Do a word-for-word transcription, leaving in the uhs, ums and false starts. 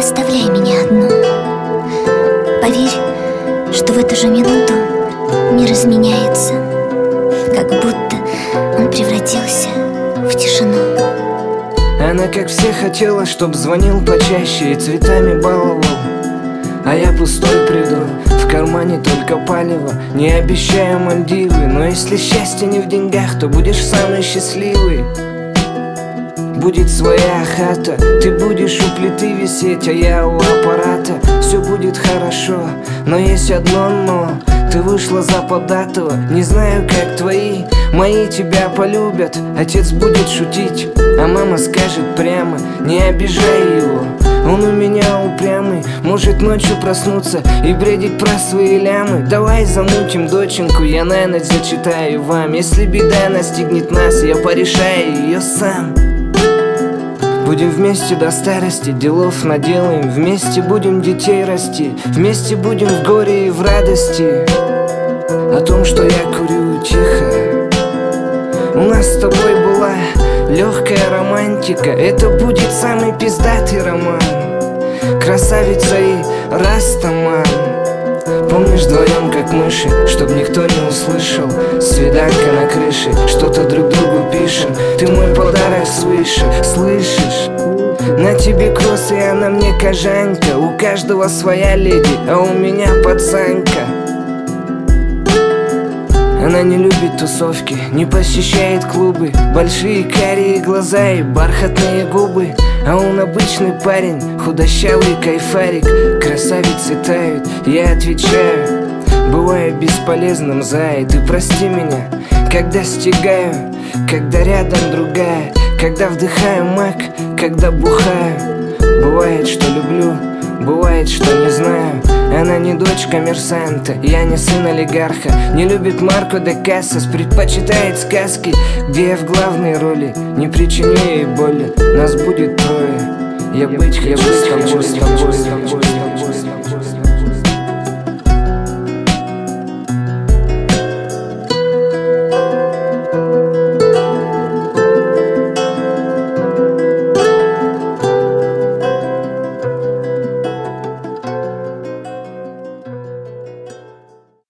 оставляй меня одну. Поверь, что в эту же минуту мир изменяется, как будто он превратился в тишину. Она, как все, хотела, чтоб звонил почаще и цветами баловал, а я пустой приду, в кармане только палево. Не обещаю Мальдивы, но если счастье не в деньгах, то будешь самый счастливый. Будет своя хата, ты будешь у плиты висеть, а я у аппарата. Все будет хорошо, но есть одно но. Ты вышла за податого, не знаю, как твои. Мои тебя полюбят, отец будет шутить, а мама скажет прямо: не обижай его, он у меня упрямый. Может ночью проснуться и бредить про свои лямы. Давай замутим доченьку, я на ночь зачитаю вам. Если беда настигнет нас, я порешаю ее сам. Будем вместе до старости, делов наделаем. Вместе будем детей расти, вместе будем в горе и в радости. О том, что я курю тихо, у нас с тобой была легкая романтика. Это будет самый пиздатый роман. Красавица и растаман. Помнишь, вдвоем как мыши, чтоб никто не услышал. Свиданка на крыше, что-то друг другу пишем. Ты мой подарок свыше, слышишь? На тебе кросс, и она мне кожанка. У каждого своя леди, а у меня пацанка. Она не любит тусовки, не посещает клубы. Большие карие глаза и бархатные губы. А он обычный парень, худощавый кайфарик. Красавицы тают, я отвечаю: бываю бесполезным, зай, ты прости меня. Когда стигаю, когда рядом другая, когда вдыхаю мак, когда бухаю. Бывает, что люблю, бывает, что не знаю. Она не дочь коммерсанта, я не сын олигарха. Не любит Марко де Кассас, предпочитает сказки, где я в главной роли. Не причиню ей боли, нас будет трое. Я быть хочу с тобой, с тобой, с тобой.